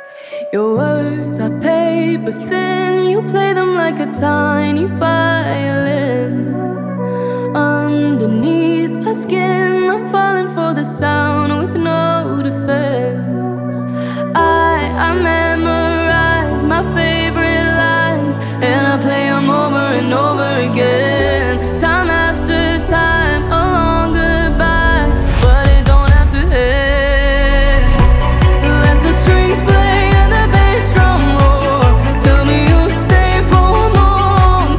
Your words are paper thin, you play them like a tiny violin. Underneath my skin, I'm falling for the sound with no defense.